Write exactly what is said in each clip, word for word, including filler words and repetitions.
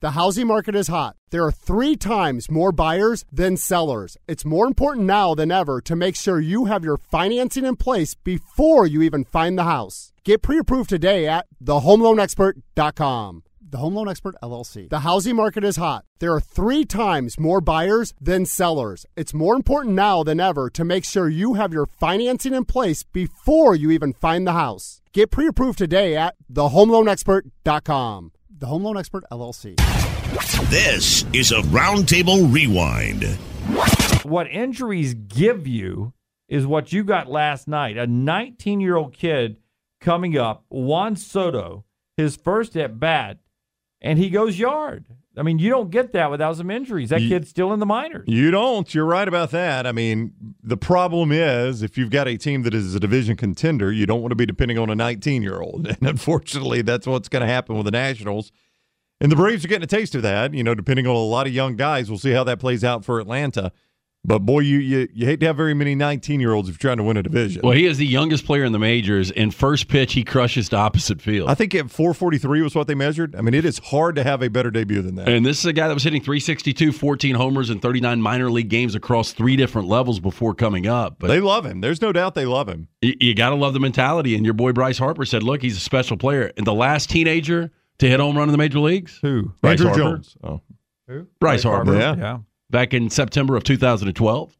The housing market is hot. There are three times more buyers than sellers. It's more important now than ever to make sure you have your financing in place before you even find the house. Get pre-approved today at the home loan expert dot com. The Home Loan Expert, L L C. The housing market is hot. There are three times more buyers than sellers. It's more important now than ever to make sure you have your financing in place before you even find the house. Get pre-approved today at the home loan expert dot com. The Home Loan Expert, L L C. This is a Roundtable Rewind. What injuries give you is what you got last night. A nineteen-year-old kid coming up, Juan Soto, his first at bat, and he goes yard. I mean, you don't get that without some injuries. That you, kid's still in the minors. You don't. You're right about that. I mean, the problem is if you've got a team that is a division contender, you don't want to be depending on a nineteen-year-old. And unfortunately, that's what's going to happen with the Nationals. And the Braves are getting a taste of that, you know, depending on a lot of young guys. We'll see how that plays out for Atlanta. But, boy, you, you you hate to have very many nineteen-year-olds if you're trying to win a division. Well, he is the youngest player in the majors, and first pitch, he crushes the opposite field. I think at four forty-three was what they measured. I mean, it is hard to have a better debut than that. And this is a guy that was hitting three sixty-two, fourteen homers, and thirty-nine minor league games across three different levels before coming up. But they love him. There's no doubt they love him. You, you got to love the mentality. And your boy Bryce Harper said, look, he's a special player. And the last teenager to hit home run in the major leagues? Who? Bryce Andrew Harper. Jones. Oh. Who? Bryce, Bryce Harper. Harper. Yeah. yeah. Back in September of two thousand twelve.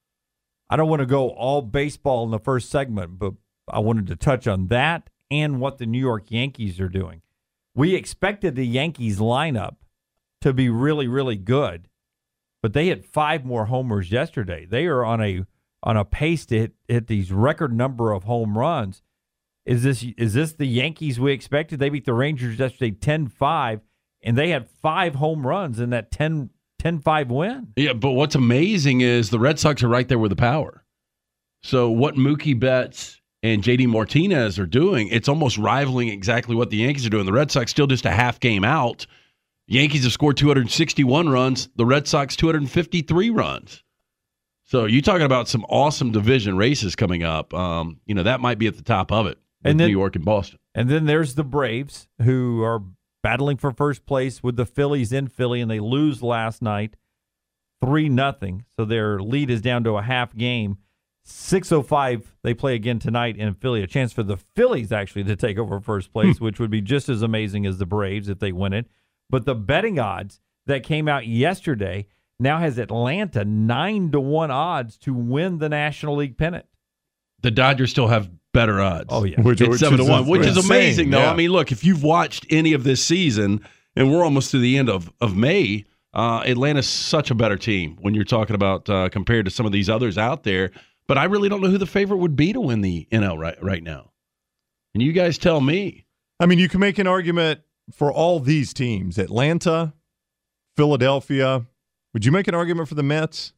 I don't want to go all baseball in the first segment, but I wanted to touch on that and what the New York Yankees are doing. We expected the Yankees lineup to be really, really good, but they hit five more homers yesterday. They are on a on a pace to hit, hit these record number of home runs. Is this is this the Yankees we expected? They beat the Rangers yesterday ten five, and they had five home runs in that ten five win. Yeah, but what's amazing is the Red Sox are right there with the power. So what Mookie Betts and J D Martinez are doing, it's almost rivaling exactly what the Yankees are doing. The Red Sox still just a half game out. Yankees have scored two hundred sixty-one runs. The Red Sox two hundred fifty-three runs. So you're talking about some awesome division races coming up. Um, you know, that might be at the top of it with and then, New York and Boston. And then there's the Braves, who are battling for first place with the Phillies in Philly, and they lose last night three nothing. So their lead is down to a half game. six oh five, they play again tonight in Philly. A chance for the Phillies actually to take over first place, which would be just as amazing as the Braves if they win it. But the betting odds that came out yesterday now has Atlanta nine to one odds to win the National League pennant. The Dodgers still have better odds. Oh, yeah. Which, It's which seven to is one, which is insane. amazing, though. Yeah. I mean, look, if you've watched any of this season, and we're almost to the end of, of May, uh, Atlanta's such a better team when you're talking about uh, compared to some of these others out there. But I really don't know who the favorite would be to win the N L right, right now. And you guys tell me. I mean, you can make an argument for all these teams. Atlanta, Philadelphia. Would you make an argument for the Mets?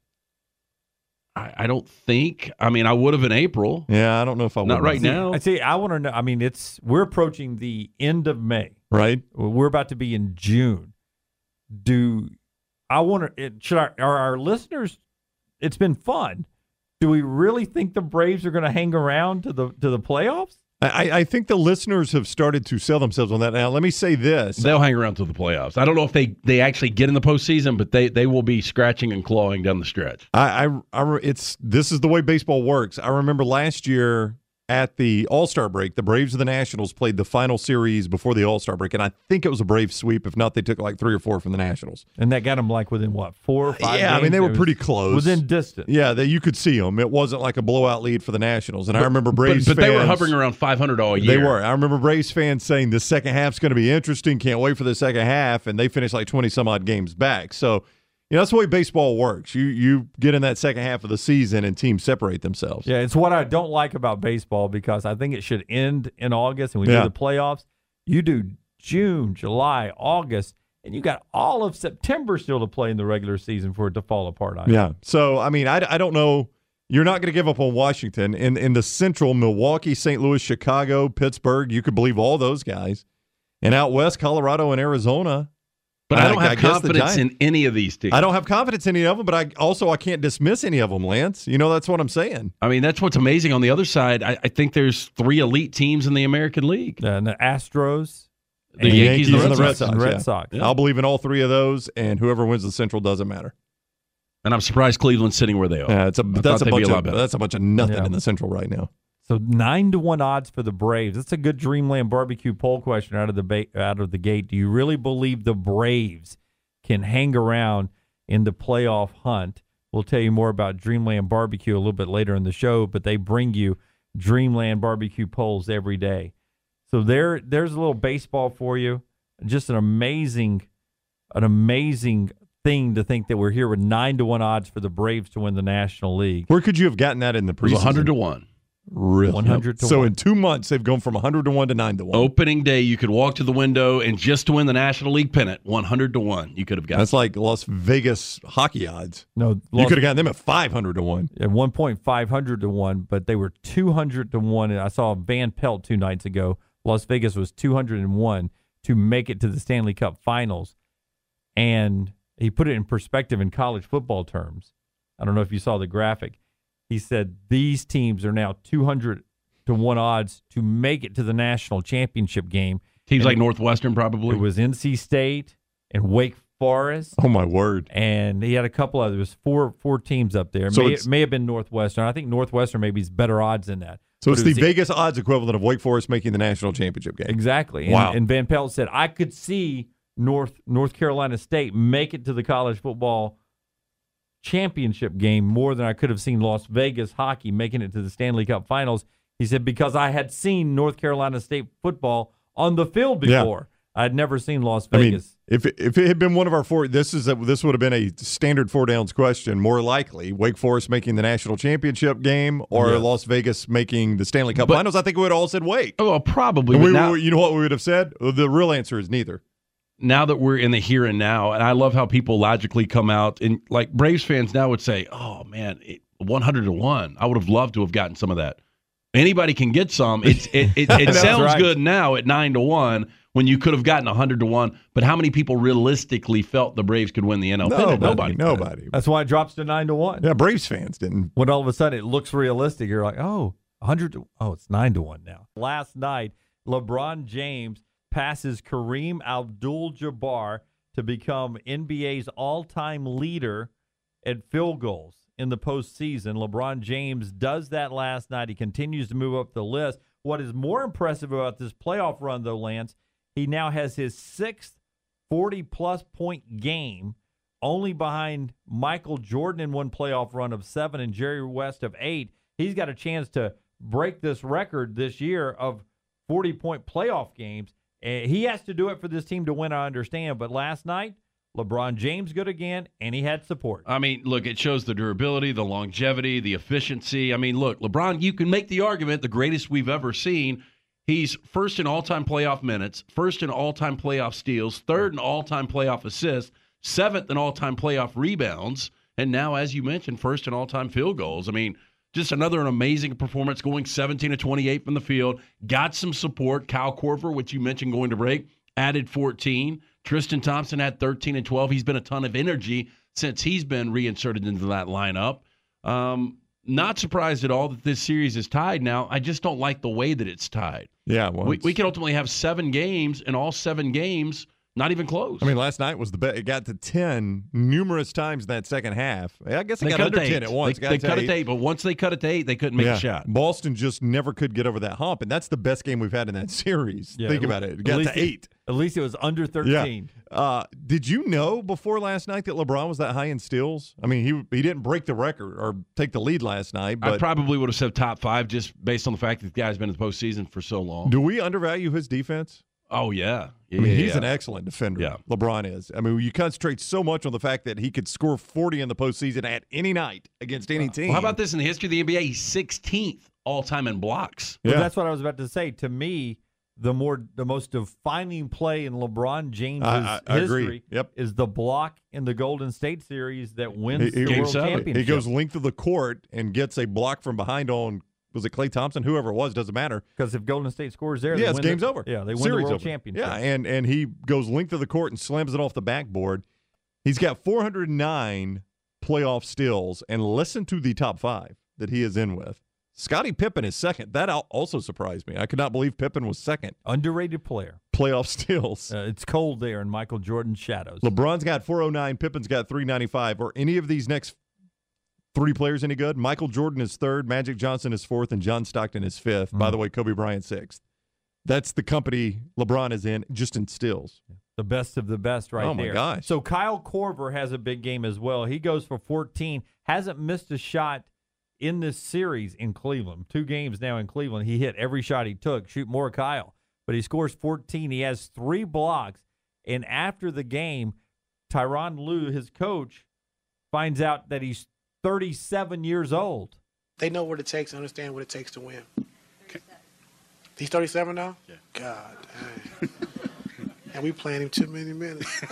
I, I don't think. I mean, I would have in April. Yeah, I don't know if I would. Not right now. I see. I want to know. I mean, it's we're approaching the end of May. Right. We're about to be in June. Do I want to? Should our, are our listeners? It's been fun. Do we really think the Braves are going to hang around to the to the playoffs? I, I think the listeners have started to sell themselves on that. Now, let me say this. They'll hang around till the playoffs. I don't know if they, they actually get in the postseason, but they, they will be scratching and clawing down the stretch. I, I, I, it's this is the way baseball works. I remember last year at the All-Star break, the Braves and the Nationals played the final series before the All-Star break, and I think it was a Brave sweep. If not, they took like three or four from the Nationals. And that got them like within what, four or five? Yeah, games? I mean they It were was pretty close, within distance. Yeah, that you could see them. It wasn't like a blowout lead for the Nationals. And but, I remember Braves but, but fans, they were hovering around five hundred all year. They were. I remember Braves fans saying the second half's going to be interesting. Can't wait for the second half, and they finished like twenty some odd games back. So. You know, that's the way baseball works. You you get in that second half of the season and teams separate themselves. Yeah, it's what I don't like about baseball because I think it should end in August and we yeah. do the playoffs. You do June, July, August, and you got all of September still to play in the regular season for it to fall apart on you. Yeah. So, I mean, I, I don't know. You're not going to give up on Washington. In, in the Central, Milwaukee, Saint Louis, Chicago, Pittsburgh, you could believe all those guys. And out west, Colorado and Arizona. But I, I don't have I confidence in any of these teams. I don't have confidence in any of them, but I also I can't dismiss any of them, Lance. You know, that's what I'm saying. I mean, that's what's amazing. On the other side, I, I think there's three elite teams in the American League. And the Astros The and Yankees and the Red Red Sox. Sox. and Red yeah. Sox. Yeah. I'll believe in all three of those, and whoever wins the Central doesn't matter. And I'm surprised Cleveland's sitting where they are. Yeah, it's a I thought that's a they'd be bunch a lot of better. that's a bunch of nothing Yeah. in the Central right now. So nine to one odds for the Braves. That's a good Dreamland Barbecue poll question out of the ba- out of the gate. Do you really believe the Braves can hang around in the playoff hunt? We'll tell you more about Dreamland Barbecue a little bit later in the show, but they bring you Dreamland Barbecue polls every day. So there, there's a little baseball for you. Just an amazing, an amazing thing to think that we're here with nine to one odds for the Braves to win the National League. Where could you have gotten that in the It was preseason? one hundred to one. Really? one hundred to so one. in two months, they've gone from one hundred to one to nine to one. Opening day, you could walk to the window and just to win the National League pennant, one hundred to one. You could have got. That's like Las Vegas hockey odds. No, You could have gotten them at five hundred to one. at one point five hundred to one, but they were two hundred to one. And I saw Van Pelt two nights ago. Las Vegas was two hundred one to make it to the Stanley Cup Finals. And he put it in perspective in college football terms. I don't know if you saw the graphic. He said these teams are now two hundred to one odds to make it to the national championship game. Teams And like Northwestern probably. It was N C State and Wake Forest. Oh my word! And he had a couple of there was four four teams up there. So may, it's- it may have been Northwestern. I think Northwestern maybe is better odds than that. So But it's it the was Vegas odds equivalent of Wake Forest making the national championship game. Exactly. And, Wow. and Van Pelt said, I could see North North Carolina State make it to the college football championship game more than I could have seen Las Vegas hockey making it to the Stanley Cup Finals. He said, because I had seen North Carolina State football on the field Yeah. before. I had never seen Las I mean, Vegas. if it, if it had been one of our four, this is a, this would have been a standard four downs question. More likely, Wake Forest making the national championship game or Yes. Las Vegas making the Stanley Cup But- Finals. I think we would have all said Wake. oh, well, probably. And But we, now, we- you know what we would have said? The real answer is neither. now that we're in the here and now, and I love how people logically come out and like Braves fans now would say, "Oh man, it, one hundred to one. I would have loved to have gotten some of that." Anybody can get some. It's, it it, it That's sounds right. good now at nine to one when you could have gotten one hundred to one. But how many people realistically felt the Braves could win the N L pennant? Nobody. Nobody. Nobody. That's why it drops to nine to one. Yeah, Braves fans didn't. When all of a sudden it looks realistic, you're like, oh, one hundred to, oh, it's nine to one now. Last night, LeBron James passes Kareem Abdul-Jabbar to become N B A's all-time leader at field goals in the postseason. LeBron James does that last night. He continues to move up the list. What is more impressive about this playoff run, though, Lance, he now has his sixth forty-plus point game, only behind Michael Jordan in one playoff run of seven and Jerry West of eight. He's got a chance to break this record this year of forty-point playoff games. Uh, he has to do it for this team to win, I understand. But last night, LeBron James good again, and he had support. I mean, look, it shows the durability, the longevity, the efficiency. I mean, look, LeBron, you can make the argument the greatest we've ever seen. He's first in all-time playoff minutes, first in all-time playoff steals, third in all-time playoff assists, seventh in all-time playoff rebounds, and now, as you mentioned, first in all-time field goals. I mean, just another an amazing performance, going seventeen to twenty-eight from the field. Got some support. Kyle Korver, which you mentioned going to break, added fourteen. Tristan Thompson had thirteen and twelve. He's been a ton of energy since he's been reinserted into that lineup. Um, not surprised at all that this series is tied now. I just don't like the way that it's tied. Yeah, well, We, it's- we could ultimately have seven games, and all seven games not even close. I mean, last night was the best. It got to ten numerous times in that second half. I guess it they got cut under it to ten eight. at once. They, Got they to cut eight. it to eight, but once they cut it to eight, they couldn't make Yeah. a shot. Boston just never could get over that hump, and that's the best game we've had in that series. Yeah, Think at- about it. It at got least to it- eight. At least it was under Yeah. thirteen. Uh, did you know before last night that LeBron was that high in steals? I mean, he he didn't break the record or take the lead last night, I but probably would have said top five just based on the fact that the guy's been in the postseason for so long. do we undervalue his defense? Oh, yeah. yeah I mean, yeah, he's yeah. an excellent defender. Yeah. LeBron is. I mean, you concentrate so much on the fact that he could score forty in the postseason at any night against any team. Well, how about this in the history of the N B A? He's sixteenth all-time in blocks. Well, Yeah. that's what I was about to say. To me, the more the most defining play in LeBron James' I- I agree. history Yep. is the block in the Golden State series that wins He- he- the Game World seven. Championship. He goes length of the court and gets a block from behind on, was it Klay Thompson? Whoever it was, doesn't matter. Because if Golden State scores there, Yeah, they it's win game's the, over. Yeah, they win Series the World over. Championship. Yeah, and, and he goes length of the court and slams it off the backboard. He's got four hundred nine playoff steals, and listen to the top five that he is in with. Scottie Pippen is second. That al- also surprised me. I could not believe Pippen was second. Underrated player. playoff steals. Uh, it's cold there in Michael Jordan's shadows. LeBron's got four oh nine. Pippen's got three ninety-five. Are any of these next three players any good? Michael Jordan is third, Magic Johnson is fourth, and John Stockton is fifth. Mm. By the way, Kobe Bryant sixth. That's the company LeBron is in, just in steals. The best of the best right there. Oh, my there. gosh. So Kyle Korver has a big game as well. He goes for fourteen, hasn't missed a shot in this series in Cleveland. Two games now in Cleveland. He hit every shot he took. Shoot more, Kyle. But he scores fourteen. He has three blocks. And after the game, Tyronn Lue, his coach, finds out that he's thirty-seven years old. They know what it takes, understand what it takes to win. He's thirty-seven now? Yeah. God dang. And we playing him too many minutes.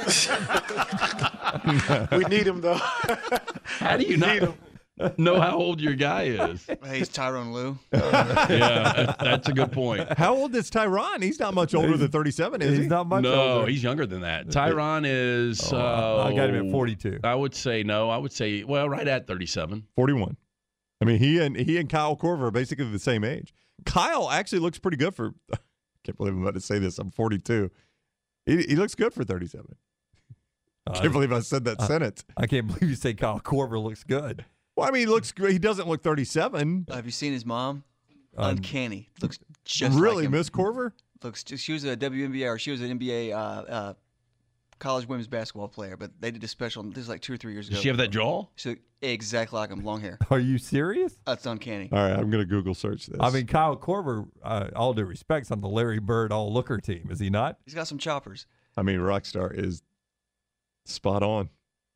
We need him, though. How do you not know how old your guy is? Hey, he's Tyronn Lue. Yeah, that's a good point. How old is Tyronn? He's not much older than thirty-seven, is He's he? not much no, older. he's younger than that. Tyronn is. Oh, uh, I got him at forty-two. I would say no. I would say, well, right at thirty-seven. forty-one. I mean, he and he and Kyle Korver are basically the same age. Kyle actually looks pretty good for – I can't believe I'm about to say this. I'm forty-two. He, he looks good for thirty-seven. I can't uh, believe I said that uh, sentence. I can't believe you say Kyle Korver looks good. Well, I mean, he looks good. He doesn't look thirty-seven. Uh, have you seen his mom? Um, Uncanny. Looks just really, like him. Miss Korver? Looks just, she was a W N B A or she was an N B A uh, uh, college women's basketball player, but they did a special. This is like two or three years ago. Does she have that jaw? She looked exactly like him, long hair. Are you serious? That's uncanny. All right, I'm going to Google search this. I mean, Kyle Korver, uh, all due respect's on the Larry Bird all-looker team, is he not? He's got some choppers. I mean, Rockstar is spot on.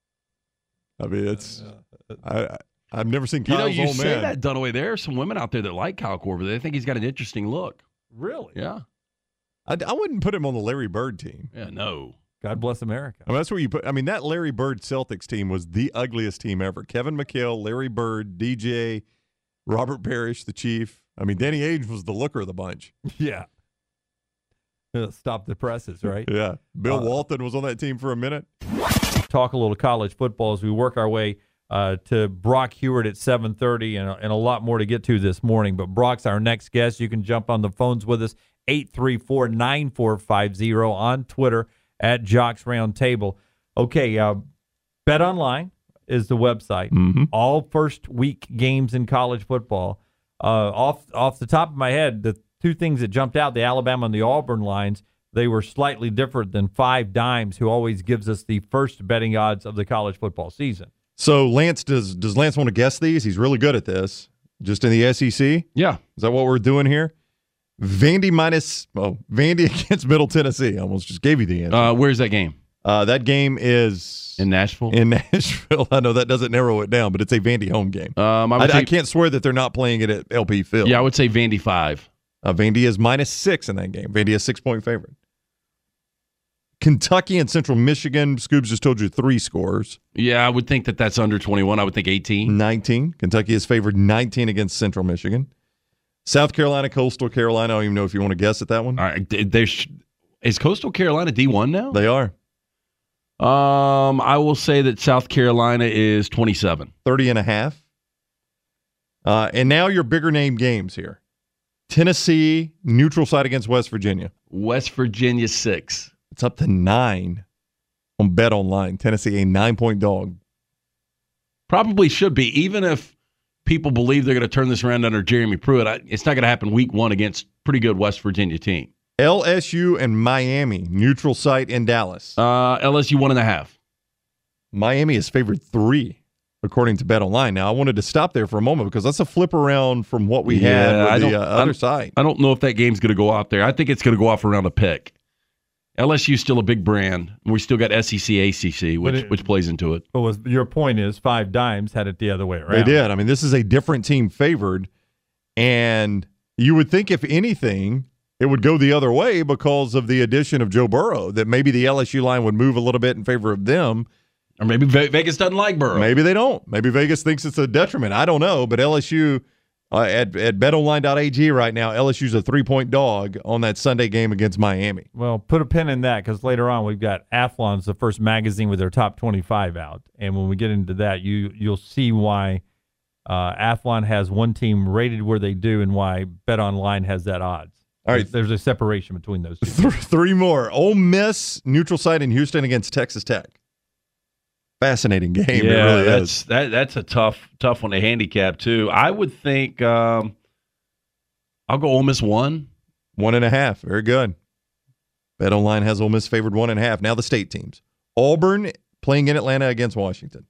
I mean, it's uh, I, I've never seen Kyle's you know, you old say man. that, Dunaway. There are some women out there that like Kyle Korver. They think he's got an interesting look. Really? Yeah. I, I wouldn't put him on the Larry Bird team. Yeah, no. God bless America. I mean, that's where you put. I mean, that Larry Bird Celtics team was the ugliest team ever. Kevin McHale, Larry Bird, D J, Robert Parrish, the Chief. I mean, Danny Ainge was the looker of the bunch. Yeah. Stop the presses, right? Yeah. Bill uh, Walton was on that team for a minute. Talk a little college football as we work our way uh, to Brock Hewitt at seven thirty and, and a lot more to get to this morning. But Brock's our next guest. You can jump on the phones with us, eight three four, nine four five zero, on Twitter at Jocks Roundtable. Okay, uh, BetOnline is the website. Mm-hmm. All first week games in college football. Uh, off off the top of my head, the two things that jumped out, the Alabama and the Auburn lines, they were slightly different than Five Dimes, who always gives us the first betting odds of the college football season. So Lance, does does Lance want to guess these? He's really good at this. Just in the S E C? Yeah. Is that what we're doing here? Vandy minus, oh, Vandy against Middle Tennessee. I almost just gave you the answer. Uh, where's that game? Uh, that game is in Nashville. In Nashville. I know that doesn't narrow it down, but it's a Vandy home game. Um, I, I, say, I can't swear that they're not playing it at L P Field. Yeah, I would say Vandy five. Uh, Vandy is minus six in that game. Vandy is six-point favorite. Kentucky and Central Michigan. Scoobs just told you three scores. Yeah, I would think that that's under twenty-one. I would think eighteen. nineteen. Kentucky is favored nineteen against Central Michigan. South Carolina, Coastal Carolina. I don't even know if you want to guess at that one. All right. There's, is Coastal Carolina D one now? They are. Um, I will say that South Carolina is twenty-seven. thirty and a half. Uh, and now your bigger name games here. Tennessee, neutral site against West Virginia. West Virginia, six. It's up to nine on BetOnline. Tennessee, a nine-point dog. Probably should be, even if people believe they're going to turn this around under Jeremy Pruitt. I, it's not going to happen week one against pretty good West Virginia team. L S U and Miami, neutral site in Dallas. Uh, L S U, one and a half. Miami is favored three, according to BetOnline. Now, I wanted to stop there for a moment because that's a flip around from what we yeah, had with the uh, other I side. I don't know if that game's going to go out there. I think it's going to go off around a pick. L S U is still a big brand. We still got S E C, A C C, which it, which plays into it. But was, your point is Five Dimes had it the other way around. They did. I mean, this is a different team favored, and you would think, if anything, it would go the other way because of the addition of Joe Burrow, that maybe the L S U line would move a little bit in favor of them. Or maybe Vegas doesn't like Burrow. Maybe they don't. Maybe Vegas thinks it's a detriment. I don't know, but L S U uh, at, at bet online dot a g right now, L S U's a three-point dog on that Sunday game against Miami. Well, put a pin in that because later on we've got Athlon's the first magazine with their top twenty-five out. And when we get into that, you, you'll see why uh, Athlon has one team rated where they do and why BetOnline has that odds. All right. There's a separation between those two. Th- three more. Ole Miss, neutral site in Houston against Texas Tech. Fascinating game. Yeah, it really that's is. that that's a tough tough one to handicap too. I would think um, I'll go Ole Miss one. One and a half. Very good. BetOnline has Ole Miss favored one and a half. Now the state teams. Auburn playing in Atlanta against Washington.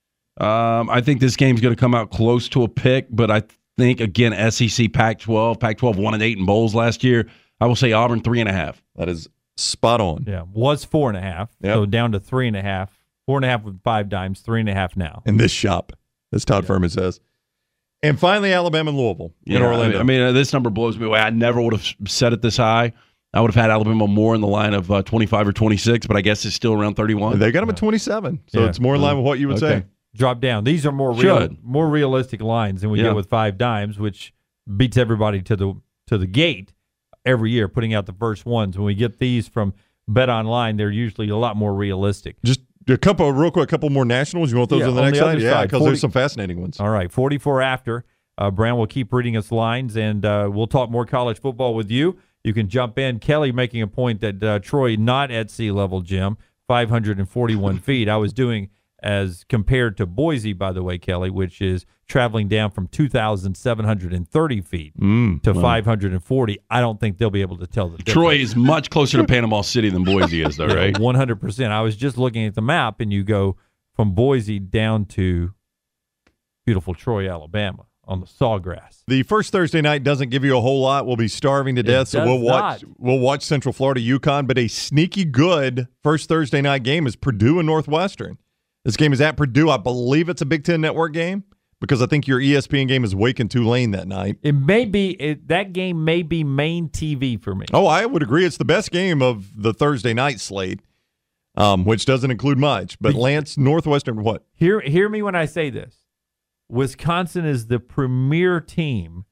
Um, I think this game's going to come out close to a pick, but I think, again, S E C Pac twelve. Pac twelve one and eight in bowls last year. I will say Auburn three and a half. That is spot on. Yeah, was four and a half, Yep. so down to three and a half. Four and a half with five dimes, three and a half now. In this shop, as Todd Yeah. Furman says. And finally, Alabama and Louisville in Yeah, Orlando. I mean, I mean, uh, this number blows me away. I never would have set it this high. I would have had Alabama more in the line of uh, twenty-five or twenty-six, but I guess it's still around thirty-one. They got them at twenty-seven, so Yeah. it's more in line with what you would Okay. say. Drop down. These are more real, Should. more realistic lines than we Yeah. get with five dimes, which beats everybody to the to the gate every year, putting out the first ones. When we get these from Bet Online, they're usually a lot more realistic. Just a couple, real quick, a couple more nationals. You want those Yeah, on the on next the side? other Yeah, side, because forty there's some fascinating ones. All right, forty-four after. Uh, Brown will keep reading us lines, and uh, we'll talk more college football with you. You can jump in. Kelly making a point that uh, Troy not at sea level, Jim, five hundred forty-one feet. I was doing as compared to Boise, by the way, Kelly, which is traveling down from two thousand seven hundred thirty feet Mm, to well. five hundred forty. I don't think they'll be able to tell the difference. Troy is much closer to Panama City than Boise is, though, right? one hundred percent. I was just looking at the map, and you go from Boise down to beautiful Troy, Alabama, on the Sawgrass. The first Thursday night doesn't give you a whole lot. We'll be starving to death, so does we'll watch. not. We'll watch Central Florida, UConn, but a sneaky good first Thursday night game is Purdue and Northwestern. This game is at Purdue. I believe it's a Big Ten Network game because I think your E S P N game is Wake and Tulane that night. It may be it, that game may be main T V for me. Oh, I would agree. It's the best game of the Thursday night slate, um, which doesn't include much. But Lance, Northwestern, what? Hear hear me when I say this. Wisconsin is the premier team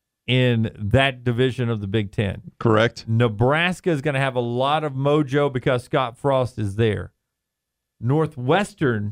in that division of the Big Ten. Correct. Nebraska is going to have a lot of mojo because Scott Frost is there. Northwestern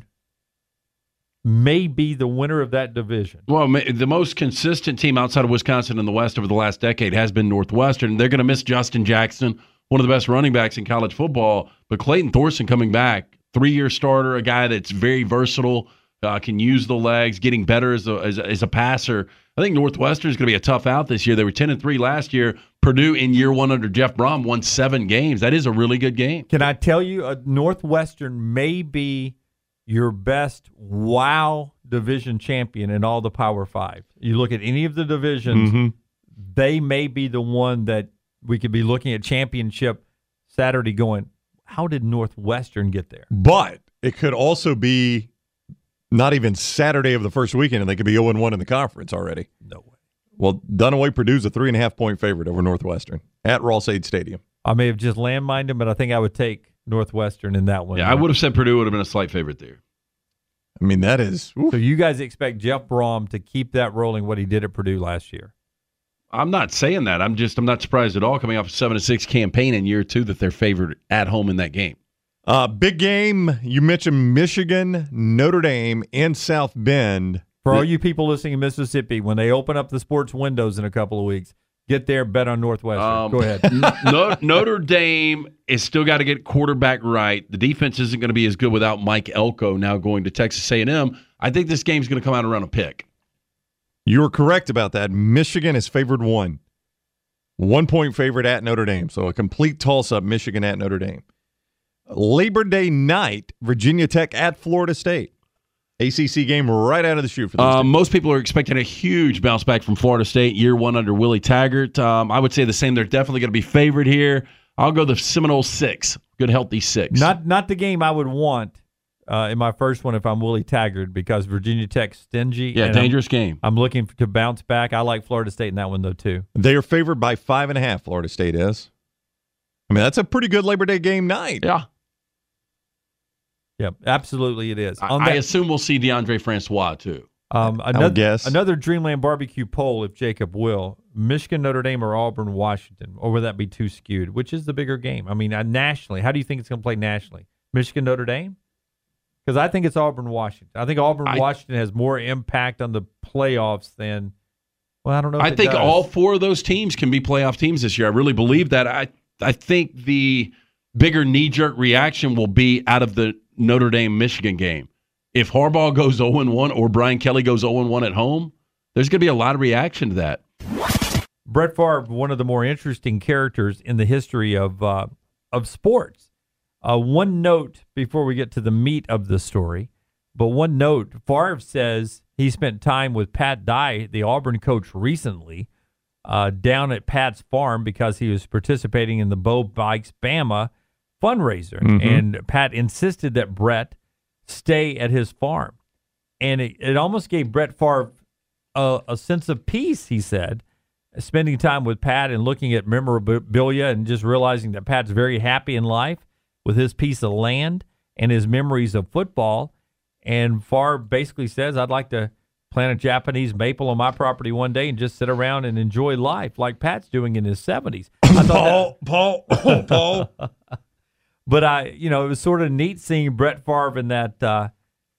may be the winner of that division. Well, ma- the most consistent team outside of Wisconsin in the West over the last decade has been Northwestern. They're going to miss Justin Jackson, one of the best running backs in college football. But Clayton Thorson coming back, three-year starter, a guy that's very versatile, uh, can use the legs, getting better as a, as a, as a passer. I think Northwestern is going to be a tough out this year. They were ten and three last year. Purdue in year one under Jeff Brom won seven games. That is a really good game. Can I tell you, uh, Northwestern may be your best wow division champion in all the Power Five. You look at any of the divisions, Mm-hmm. they may be the one that we could be looking at championship Saturday going, how did Northwestern get there? But it could also be not even Saturday of the first weekend, and they could be oh and one in the conference already. No way. Well, Dunaway Purdue's a three and a half point favorite over Northwestern at Ross-Ade Stadium. I may have just landmined them, but I think I would take Northwestern in that one. Yeah, I would have said Purdue would have been a slight favorite there. I mean, that is. Oof. So you guys expect Jeff Brom to keep that rolling, what he did at Purdue last year? I'm not saying that. I'm just I'm not surprised at all coming off a seven to six campaign in year two that they're favored at home in that game. Uh, big game. You mentioned Michigan, Notre Dame, and South Bend. For all you people listening in Mississippi, when they open up the sports windows in a couple of weeks, get there, bet on Northwestern. Um, Go ahead. no, Notre Dame is still got to get quarterback right. The defense isn't going to be as good without Mike Elko now going to Texas A and M. I think this game's going to come out around a pick. You were correct about that. Michigan is favored one. One point favorite at Notre Dame. So a complete toss-up, Michigan at Notre Dame. Labor Day night, Virginia Tech at Florida State. A C C game right out of the chute for those Um, two. most people are expecting a huge bounce back from Florida State, year one under Willie Taggart. Um, I would say the same. They're definitely going to be favored here. I'll go the Seminole six. Good, healthy six. Not not the game I would want uh, in my first one if I'm Willie Taggart because Virginia Tech's stingy. yeah, and dangerous game. I'm, I'm looking to bounce back. I like Florida State in that one, though, too. They are favored by five and a half, Florida State is. I mean, that's a pretty good Labor Day game night. Yeah. Yep, absolutely it is. I, On I that- assume we'll see DeAndre Francois, too. Um, I would another, guess. another Dreamland Barbecue poll, if Jacob will. Michigan, Notre Dame, or Auburn, Washington? Or would that be too skewed? Which is the bigger game? I mean, uh, nationally, how do you think it's going to play nationally? Michigan, Notre Dame? Because I think it's Auburn, Washington. I think Auburn, I- Washington has more impact on the playoffs than, Well, I don't know. If I it think does. all four of those teams can be playoff teams this year. I really believe that. I I think the bigger knee-jerk reaction will be out of the Notre Dame-Michigan game. If Harbaugh goes oh and one or Brian Kelly goes oh and one at home, there's going to be a lot of reaction to that. Brett Favre, one of the more interesting characters in the history of uh, of sports. Uh, one note before we get to the meat of the story, but one note, Favre says he spent time with Pat Dye, the Auburn coach, recently uh, down at Pat's farm because he was participating in the Bo Bikes Bama fundraiser. Mm-hmm. And Pat insisted that Brett stay at his farm. And it, it almost gave Brett Favre a, a sense of peace, he said, spending time with Pat and looking at memorabilia and just realizing that Pat's very happy in life with his piece of land and his memories of football. And Favre basically says, I'd like to plant a Japanese maple on my property one day and just sit around and enjoy life like Pat's doing in his seventies. I thought Paul, that, Paul, Paul. But I, you know, it was sort of neat seeing Brett Favre in that uh,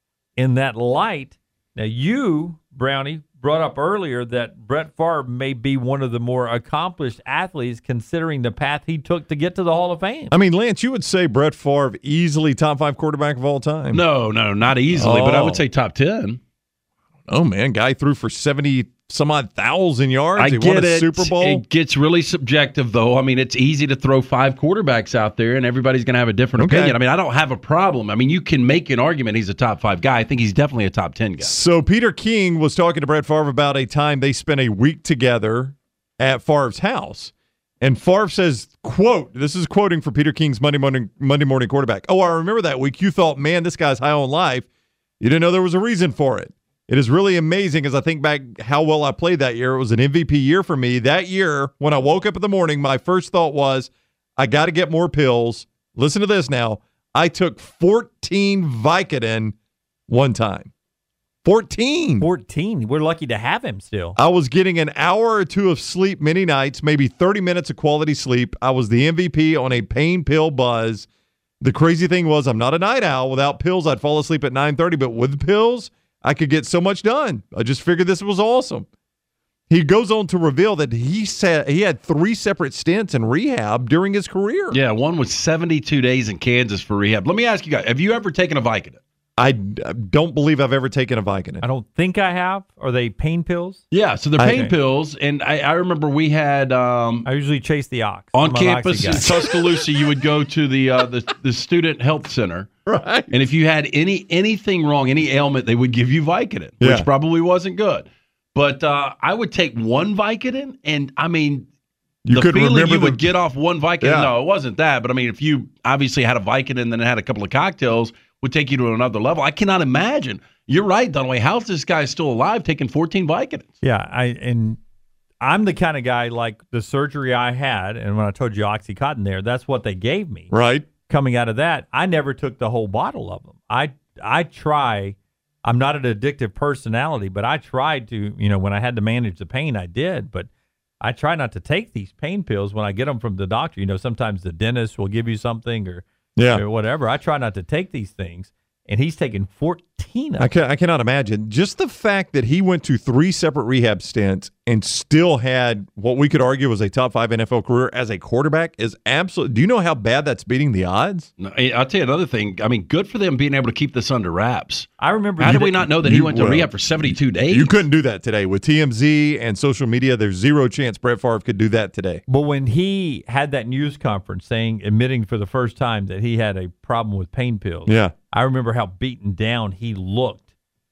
in that light. Now, you, Brownie, brought up earlier that Brett Favre may be one of the more accomplished athletes considering the path he took to get to the Hall of Fame. I mean, Lance, you would say Brett Favre easily top five quarterback of all time. No, no, not easily, Oh. but I would say top ten. Oh, man, guy threw for seventy some odd thousand yards. I he get won a it. Super Bowl. It gets really subjective, though. I mean, it's easy to throw five quarterbacks out there, and everybody's going to have a different Okay. opinion. I mean, I don't have a problem. I mean, you can make an argument he's a top five guy. I think he's definitely a top ten guy. So Peter King was talking to Brett Favre about a time they spent a week together at Favre's house. And Favre says, quote, this is quoting for Peter King's Monday morning, Monday morning quarterback. Oh, I remember that week. You thought, man, this guy's high on life. You didn't know there was a reason for it. It is really amazing as I think back how well I played that year. It was an M V P year for me. That year, when I woke up in the morning, my first thought was, I got to get more pills. Listen to this now. I took fourteen Vicodin one time. fourteen. fourteen. We're lucky to have him still. I was getting an hour or two of sleep many nights, maybe thirty minutes of quality sleep. I was the M V P on a pain pill buzz. The crazy thing was I'm not a night owl. Without pills, I'd fall asleep at nine thirty, but with pills, I could get so much done. I just figured this was awesome. He goes on to reveal that he said he had three separate stints in rehab during his career. Yeah, one was seventy-two days in Kansas for rehab. Let me ask you guys, have you ever taken a Vicodin? I don't believe I've ever taken a Vicodin. I don't think I have. Are they pain pills? Yeah, so they're I- pain pills, and I, I remember we had um, I usually chase the ox. on I'm an campus oxy in guy. Tuscaloosa, you would go to the, uh, the the student health center, Right. and if you had any anything wrong, any ailment, they would give you Vicodin, Yeah. which probably wasn't good. But uh, I would take one Vicodin, and I mean, You the could feeling remember you the- would get off one Vicodin. Yeah. No, it wasn't that. But I mean, if you obviously had a Vicodin and then had a couple of cocktails, would take you to another level. I cannot imagine. You're right, Dunaway. How's this guy still alive taking fourteen Vicodins? Yeah, I and I'm the kind of guy like the surgery I had, and when I told you OxyContin there, that's what they gave me. Right. Coming out of that, I never took the whole bottle of them. I I try. I'm not an addictive personality, but I tried to. You know, when I had to manage the pain, I did. But I try not to take these pain pills when I get them from the doctor. You know, sometimes the dentist will give you something or, Yeah. or whatever. I try not to take these things, and he's taking fourteen of I, them. can, I cannot imagine. Just the fact that he went to three separate rehab stints and still had what we could argue was a top five N F L career as a quarterback is absolute. Do you know how bad that's beating the odds? No, I- I'll tell you another thing. I mean, good for them being able to keep this under wraps. I remember. How you did we did- not know that he you- went to well, rehab for seventy-two days? You couldn't do that today. With T M Z and social media, there's zero chance Brett Favre could do that today. But when he had that news conference saying, admitting for the first time that he had a problem with pain pills, Yeah. I remember how beaten down he looked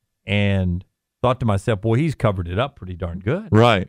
and thought to myself, boy, he's covered it up pretty darn good. Right.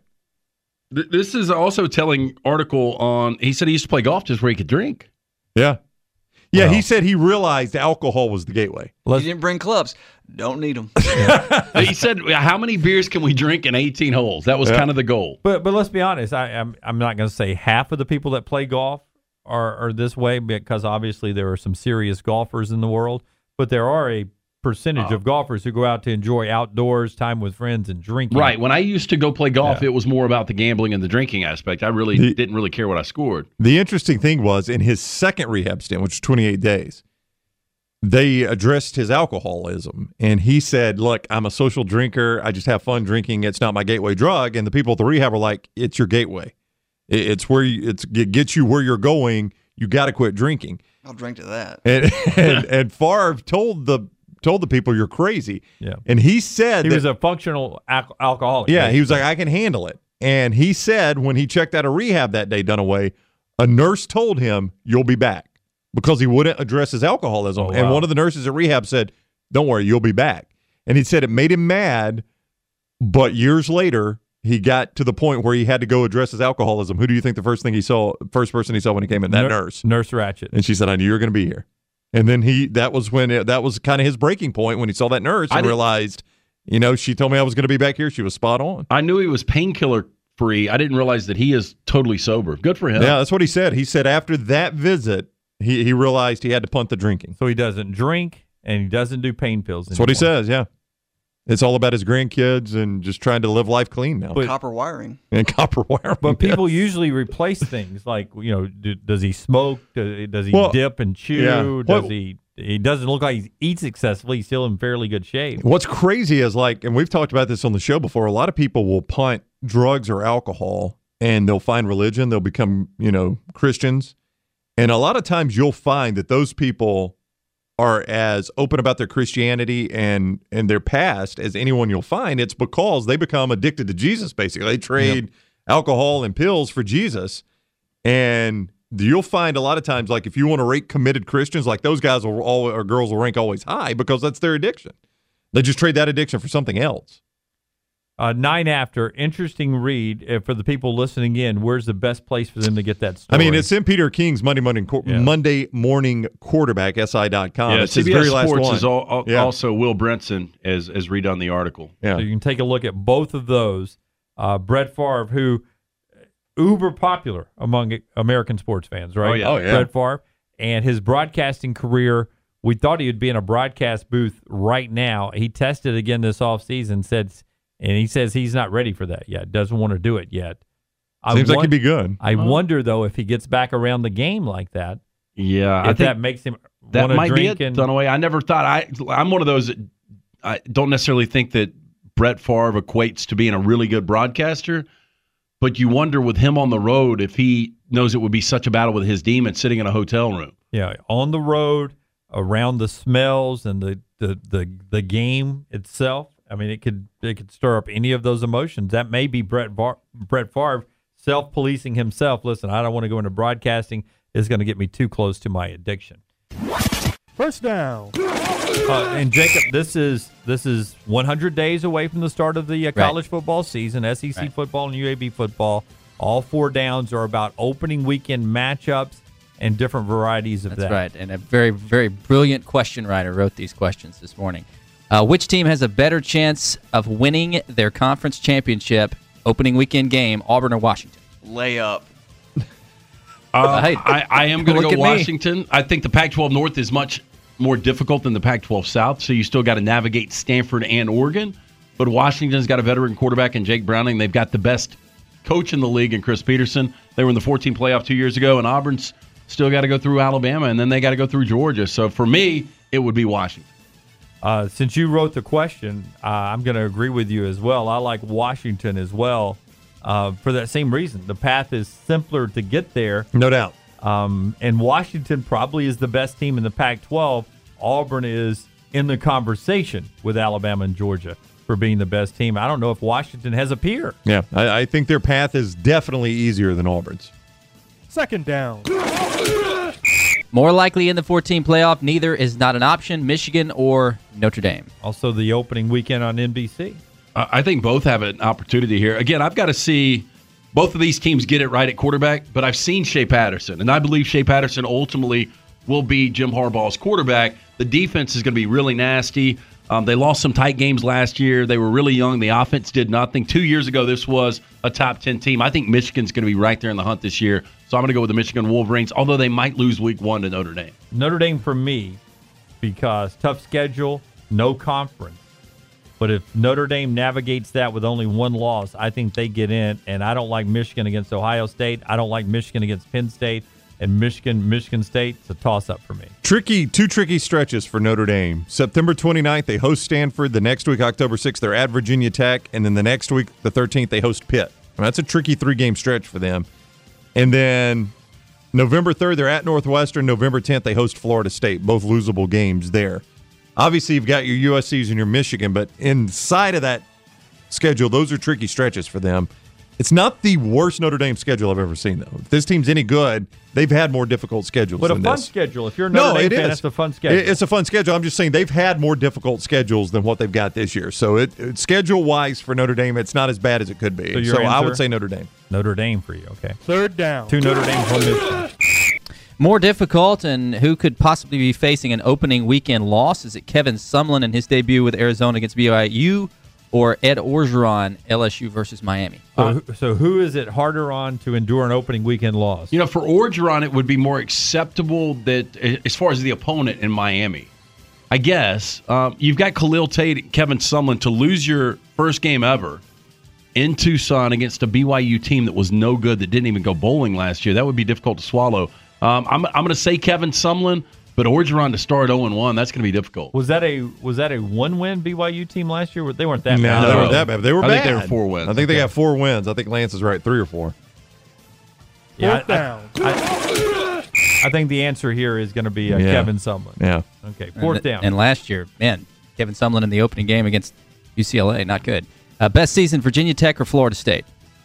Th- This is also telling article on. He said he used to play golf just where he could drink. Yeah. Yeah, Well- he said he realized alcohol was the gateway. You didn't bring clubs. Don't need them. He said, "How many beers can we drink in eighteen holes?" That was Yeah. kind of the goal. But but let's be honest, I, I'm I'm not going to say half of the people that play golf are, are this way because obviously there are some serious golfers in the world, but there are a percentage of golfers who go out to enjoy outdoors, time with friends, and drinking. Right. When I used to go play golf, Yeah. it was more about the gambling and the drinking aspect. I really The- didn't really care what I scored. The interesting thing was in his second rehab stint, which was twenty-eight days, they addressed his alcoholism. And he said, look, I'm a social drinker. I just have fun drinking. It's not my gateway drug. And the people at the rehab are like, it's your gateway. It's where you, it's, it gets you where you're going. You got to quit drinking. I'll drink to that. And, and, and Favre told the told the people, you're crazy. Yeah. And he said he that, was a functional al- alcoholic. yeah, he was like, I can handle it. And he said when he checked out of rehab that day, Dunaway, a nurse told him, you'll be back, because he wouldn't address his alcoholism. Oh, wow. And one of the nurses at rehab said, don't worry, you'll be back. And he said it made him mad, but years later, he got to the point where he had to go address his alcoholism. Who do you think the first thing he saw, first person he saw when he came in? That Nur- nurse. Nurse Ratchet. And she said, I knew you were going to be here. And then he, that was when, it, that was kind of his breaking point when he saw that nurse I and did- realized, you know, she told me I was going to be back here. She was spot on. I knew he was painkiller free. I didn't realize that he is totally sober. Good for him. Yeah, that's what he said. He said after that visit, he, he realized he had to punt the drinking. So he doesn't drink and he doesn't do pain pills That's what he anymore. says, yeah. It's all about his grandkids and just trying to live life clean now. But- Copper wiring. And copper wire. But people usually replace things like, you know, do, does he smoke? Does, does he Well, dip and chew? yeah. Does What- he? He doesn't look like he eats excessively. He's still in fairly good shape. What's crazy is, like, and we've talked about this on the show before, a lot of people will punt drugs or alcohol and they'll find religion. They'll become, you know, Christians. And a lot of times you'll find that those people are as open about their Christianity and, and their past as anyone you'll find. It's because they become addicted to Jesus, basically. They trade yep. alcohol and pills for Jesus. And you'll find a lot of times, like, if you want to rate committed Christians, like, those guys will all, or girls will rank always high because that's their addiction. They just trade that addiction for something else. Uh, nine after, interesting read uh, for the people listening in. Where's the best place for them to get that story? I mean, it's in Peter King's Monday morning, Yeah. Monday morning quarterback, S I dot com. Yeah, it's C B his S very last Sports one. is all, all, Yeah. also Will Brinson has, has redone the article. Yeah. So you can take a look at both of those. Uh, Brett Favre, who uber popular among American sports fans, right? Oh, yeah. Oh, yeah. Brett Favre. And his broadcasting career, we thought he would be in a broadcast booth right now. He tested again this offseason, said, and he says he's not ready for that yet, doesn't want to do it yet. I Seems like won- he'd be good. I wonder, though, if he gets back around the game like that, Yeah, if I think that makes him that want to might be drink it. and Dunaway, I never thought I. I'm one of those that I don't necessarily think that Brett Favre equates to being a really good broadcaster, but you wonder with him on the road if he knows it would be such a battle with his demons sitting in a hotel room. yeah, on the road, around the smells and the, the, the, the game itself. I mean, it could it could stir up any of those emotions. That may be Brett Var- Brett Favre self-policing himself. Listen, I don't want to go into broadcasting. It's going to get me too close to my addiction. First down. Uh, and Jacob, this is this is one hundred days away from the start of the uh, college Right. football season. S E C Right. football and U A B football. All four downs are about opening weekend matchups and different varieties of That's that. right. And a very, very brilliant question writer wrote these questions this morning. Uh, which team has a better chance of winning their conference championship opening weekend game, Auburn or Washington? Layup. Uh, Hey, I, I am going to look go at me. Washington. I think the Pac twelve North is much more difficult than the Pac twelve South, so you still got to navigate Stanford and Oregon. But Washington's got a veteran quarterback in Jake Browning. They've got the best coach in the league in Chris Peterson. They were in the fourteen playoff two years ago, and Auburn's still got to go through Alabama, and then they got to go through Georgia. So for me, it would be Washington. Uh, since you wrote the question, uh, I'm going to agree with you as well. I like Washington as well uh, for that same reason. The path is simpler to get there. No doubt. Um, and Washington probably is the best team in the Pac twelve. Auburn is in the conversation with Alabama and Georgia for being the best team. I don't know if Washington has a peer. Yeah, I, I think their path is definitely easier than Auburn's. Second down. More likely in the fourteen playoff, neither is not an option, Michigan or Notre Dame. Also, the opening weekend on N B C. I I think both have an opportunity here. Again, I've got to see both of these teams get it right at quarterback, but I've seen Shea Patterson, and I believe Shea Patterson ultimately will be Jim Harbaugh's quarterback. The defense is going to be really nasty. Um, they lost some tight games last year. They were really young. The offense did nothing. Two years ago, this was a top ten team. I think Michigan's going to be right there in the hunt this year, so I'm going to go with the Michigan Wolverines, although they might lose week one to Notre Dame. Notre Dame for me, because tough schedule, no conference. But if Notre Dame navigates that with only one loss, I think they get in. And I don't like Michigan against Ohio State. I don't like Michigan against Penn State. And Michigan, Michigan State, it's a toss-up for me. Tricky, two tricky stretches for Notre Dame. September twenty-ninth, they host Stanford. The next week, October sixth, they're at Virginia Tech. And then the next week, the thirteenth, they host Pitt. Well, that's a tricky three-game stretch for them. And then November third, they're at Northwestern. November tenth, they host Florida State. Both losable games there. Obviously, you've got your U S Cs and your Michigan, but inside of that schedule, those are tricky stretches for them. It's not the worst Notre Dame schedule I've ever seen, though. If this team's any good, they've had more difficult schedules But a than fun this. schedule. If you're a Notre no, Dame it fan, is. it's a fun schedule. It's a fun schedule. I'm just saying they've had more difficult schedules than what they've got this year. So it, it schedule-wise for Notre Dame, it's not as bad as it could be. So, your so I answer? would say Notre Dame. Notre Dame for you, okay. Third down. Two Notre Dame, one Michigan. More difficult, and who could possibly be facing an opening weekend loss? Is it Kevin Sumlin in his debut with Arizona against B Y U, or Ed Orgeron, L S U versus Miami? So, so who is it harder on to endure an opening weekend loss? You know, for Orgeron, it would be more acceptable that as far as the opponent in Miami. I guess um, you've got Khalil Tate and Kevin Sumlin to lose your first game ever in Tucson against a B Y U team that was no good, that didn't even go bowling last year. That would be difficult to swallow. Um, I'm, I'm going to say Kevin Sumlin, but Orgeron to start oh and one, that's going to be difficult. Was that a was that a one-win B Y U team last year? They weren't that No, bad. they weren't that bad. They were I bad. think they were four wins. I think they Okay. got four wins. I think Lance is right, three or four. Yeah, Fourth I, down. I, I, I think the answer here is going to be uh, Yeah. Kevin Sumlin. Yeah. Okay, fourth and, down. And last year, man, Kevin Sumlin in the opening game against U C L A, not good. Uh, best season, Virginia Tech or Florida State?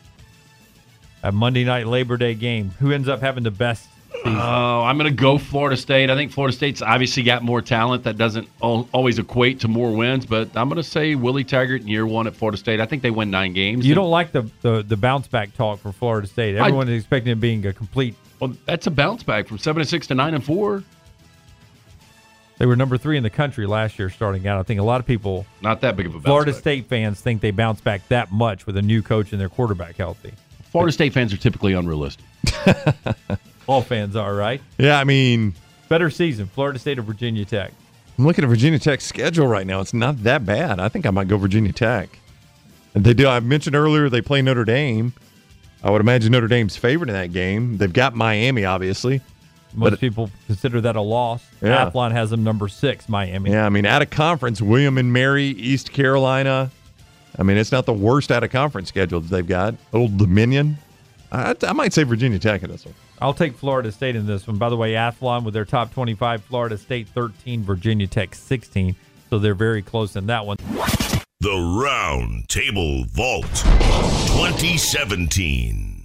A Monday night Labor Day game. Who ends up having the best season? Oh, I'm going to go Florida State. I think Florida State's obviously got more talent. That doesn't al- always equate to more wins, but I'm going to say Willie Taggart in year one at Florida State. I think they win nine games. You And- don't like the, the, the bounce back talk for Florida State. I- Everyone is expecting it being a complete. Well, that's a bounce back from seven and six to nine and four. They were number three in the country last year starting out. I think a lot of people, Not that big of a bounce Florida back. State fans, think they bounce back that much with a new coach and their quarterback healthy. Florida State fans are typically unrealistic. All fans are, right? Yeah, I mean, Better season, Florida State or Virginia Tech? I'm looking at Virginia Tech's schedule right now. It's not that bad. I think I might go Virginia Tech. And they do. I mentioned earlier they play Notre Dame. I would imagine Notre Dame's favored in that game. They've got Miami, obviously. Most But- people consider that a loss. Yeah. Athlon has them number six, Miami. Yeah, I mean, out of conference, William and Mary, East Carolina. I mean, it's not the worst out of conference schedule that they've got. Old Dominion. I, I might say Virginia Tech in this one. I'll take Florida State in this one. By the way, Athlon with their top twenty-five, Florida State thirteen, Virginia Tech sixteen. So they're very close in that one. The Round Table Vault twenty seventeen.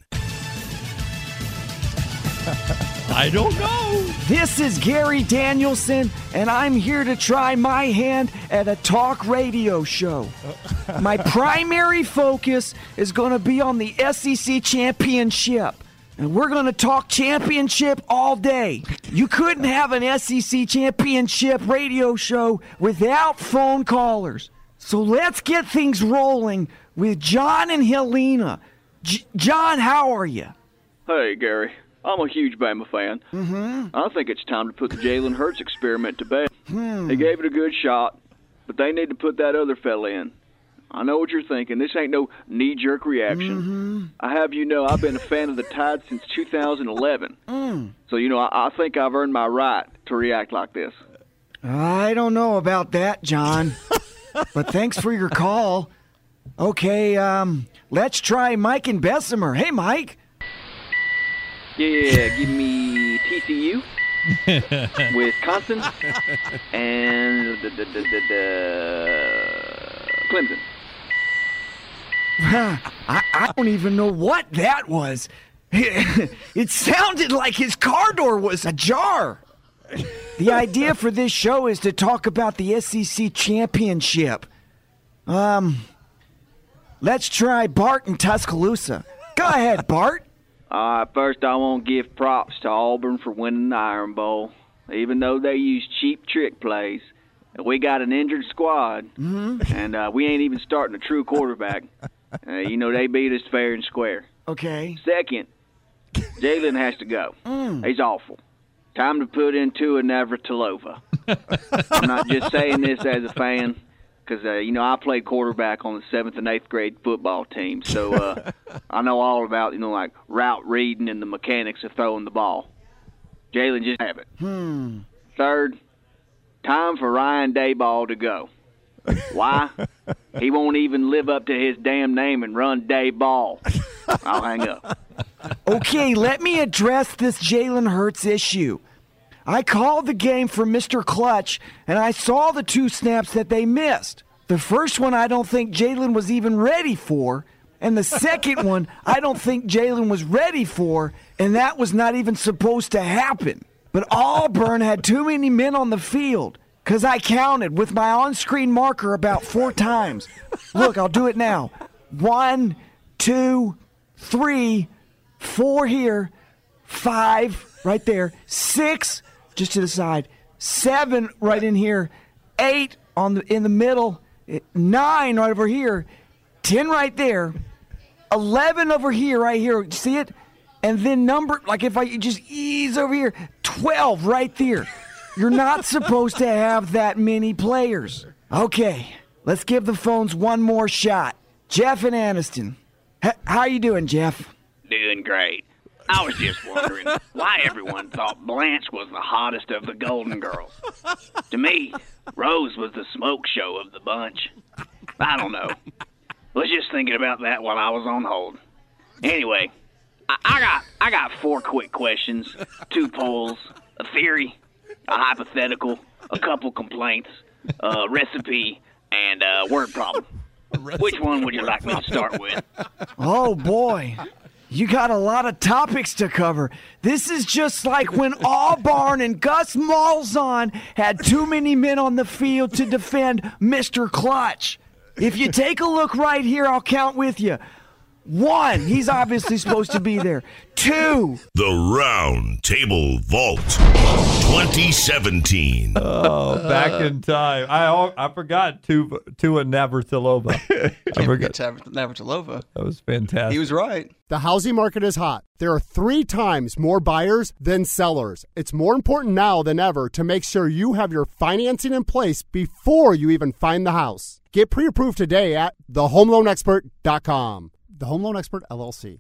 I don't know. This is Gary Danielson, and I'm here to try my hand at a talk radio show. My primary focus is going to be on the S E C championship, and we're going to talk championship all day. You couldn't have an S E C championship radio show without phone callers. So let's get things rolling with John and Helena. J- John, how are you? Hey, Gary. I'm a huge Bama fan. Mm-hmm. I think it's time to put the Jalen Hurts experiment to bed. Hmm. They gave it a good shot, but they need to put that other fella in. I know what you're thinking. This ain't no knee-jerk reaction. Mm-hmm. I have you know I've been a fan of the Tide since two thousand eleven. Mm. So, you know, I, I think I've earned my right to react like this. I don't know about that, John. But thanks for your call. Okay, um, let's try Mike and Bessemer. Hey, Mike. Yeah, give me T C U, Wisconsin, and the, the, the, the, the Clemson. I, I don't even know what that was. It sounded like his car door was ajar. The idea for this show is to talk about the S E C championship. Um, let's try Bart in Tuscaloosa. Go ahead, Bart. All right, first I want to give props to Auburn for winning the Iron Bowl. Even though they use cheap trick plays, we got an injured squad, Mm-hmm. and uh, we ain't even starting a true quarterback. Uh, you know, they beat us fair and square. Okay. Second, Jalen has to go. Mm. He's awful. Time to put in Tua Navratilova. I'm not just saying this as a fan, because, uh, you know, I played quarterback on the seventh and eighth grade football team, so uh, I know all about, you know, like route reading and the mechanics of throwing the ball. Jalen just have it. Hmm. Third, time for Ryan Dayball to go. Why? He won't even live up to his damn name and run Dayball. I'll hang up. Okay, let me address this Jalen Hurts issue. I called the game for Mister Clutch, and I saw the two snaps that they missed. The first one I don't think Jalen was even ready for, and the second one I don't think Jalen was ready for, and that was not even supposed to happen. But Auburn had too many men on the field, because I counted with my on-screen marker about four times. Look, I'll do it now. One, two, three, four here, five right there, six just to the side, seven right in here, eight on the in the middle, nine right over here, ten right there, eleven over here, right here. See it? And then number, like if I just ease over here, twelve right there. You're not supposed to have that many players. Okay, let's give the phones one more shot. Jeff and Anniston. H- how you doing, Jeff? Doing great. I was just wondering why everyone thought Blanche was the hottest of the Golden Girls. To me, Rose was the smoke show of the bunch. I don't know. Was just thinking about that while I was on hold. Anyway, I, I got I got four quick questions, two polls, a theory, a hypothetical, a couple complaints, a recipe, and a word problem. Which one would you like me to start with? Oh, boy. You got a lot of topics to cover. This is just like when Auburn and Gus Malzahn had too many men on the field to defend Mister Clutch. If you take a look right here, I'll count with you. One, he's obviously supposed to be there. Two. The Round Table Vault twenty seventeen. Oh, back in time. I I forgot Tua, Tua Navratilova. I forgot Navratilova. That was fantastic. He was right. The housing market is hot. There are three times more buyers than sellers. It's more important now than ever to make sure you have your financing in place before you even find the house. Get pre-approved today at the home loan expert dot com. The Home Loan Expert, L L C.